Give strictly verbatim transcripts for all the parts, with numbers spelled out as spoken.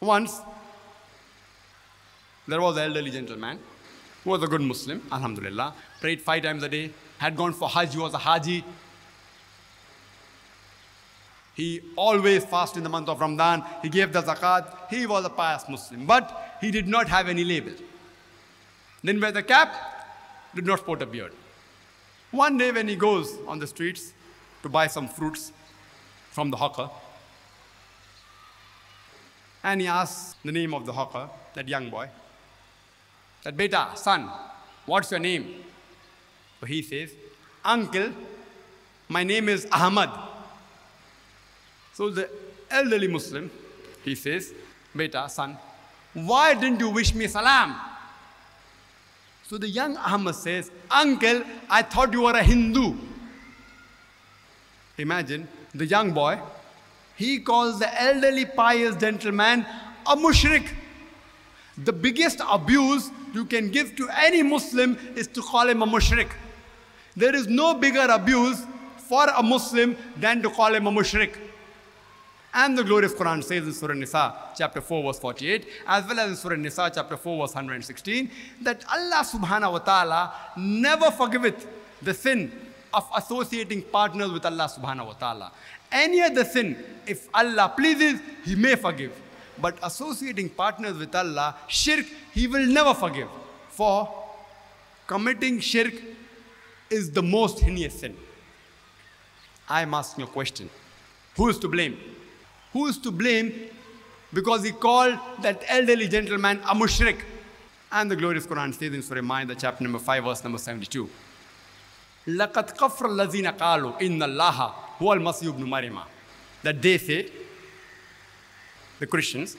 Once, there was an elderly gentleman who was a good Muslim, alhamdulillah, prayed five times a day, had gone for Hajj, he was a Haji. He always fasted in the month of Ramadan, he gave the zakat, he was a pious Muslim, but he did not have any label. Didn't wear the cap, did not sport a beard. One day when he goes on the streets to buy some fruits from the hawker, and he asks the name of the hawker, that young boy, that, beta, son, what's your name? So he says, uncle, my name is Ahmad. So the elderly Muslim, he says, beta, son, why didn't you wish me salam? So the young Ahmad says, uncle, I thought you were a Hindu. Imagine the young boy, he calls the elderly pious gentleman a mushrik. The biggest abuse you can give to any Muslim is to call him a mushrik. There is no bigger abuse for a Muslim than to call him a mushrik. And the glorious Quran says in Surah Nisa, chapter four, verse forty-eight, as well as in Surah Nisa, chapter four, verse one hundred sixteen, that Allah subhanahu wa ta'ala never forgiveth the sin of associating partners with Allah subhanahu wa ta'ala. Any other sin, if Allah pleases, He may forgive. But associating partners with Allah, shirk, He will never forgive. For committing shirk is the most heinous sin. I am asking a question. Who is to blame? Who is to blame because he called that elderly gentleman a mushrik? And the glorious Quran says in Surah Ma'idah, chapter number five, verse number seventy-two. لَقَدْ قَفْرَ الَّذِينَ قَالُوا إِنَّ اللَّهَ هُوَ الْمَسِيحُ ابْنُ مَرْيَمَ. That they say, the Christians,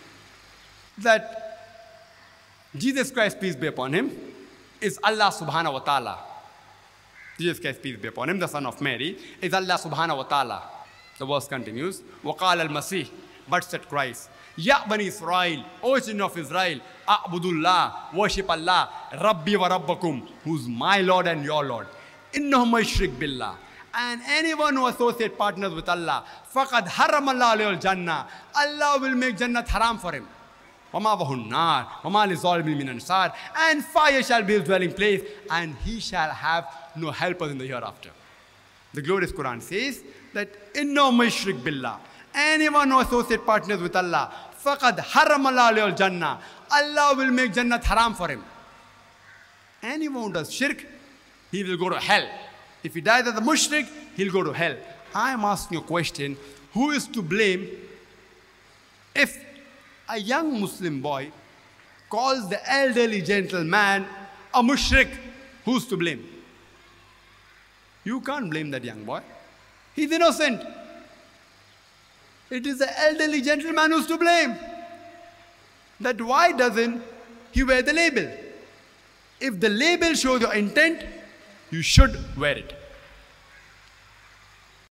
that Jesus Christ, peace be upon him, is Allah subhanahu wa ta'ala. Jesus Christ, peace be upon him, the son of Mary, is Allah subhanahu wa ta'ala. The verse continues, وَقَالَ الْمَسِيحُ, but said Christ, Ya Bani Israel, O children of Israel, A'budullah, worship Allah, Rabbi wa Rabbakum, who's my Lord and your Lord. إِنَّهُ مَيْشْرِكْ بِاللَّهِ. And anyone who associates partners with Allah, فَقَدْ حَرَّمَ اللَّهُ عَلَيْهِ الْجَنَّةِ, Allah will make Jannat haram for him. وَمَا وَهُ النَّارِ وَمَا لِلظَّالِمِينَ مِنْ أَنصَارٍ. And fire shall be his dwelling place, and he shall have no helpers in the hereafter. The glorious Quran says that إِنَّهُ مَيْشْرِكْ بِاللَّهِ. Anyone who associates partners with Allah, فَقَدْ حَرَّمَ اللَّهُ عَلَيْهِ الْجَنَّةِ. Allah will make Jannat haram for him. Anyone who does shirk, he will go to hell. If he dies as a mushrik, he'll go to hell. I am asking a question, who is to blame if a young Muslim boy calls the elderly gentleman a mushrik? Who's to blame? You can't blame that young boy. He's innocent. It is the elderly gentleman who's to blame. That why doesn't he wear the label? If the label shows your intent, you should wear it.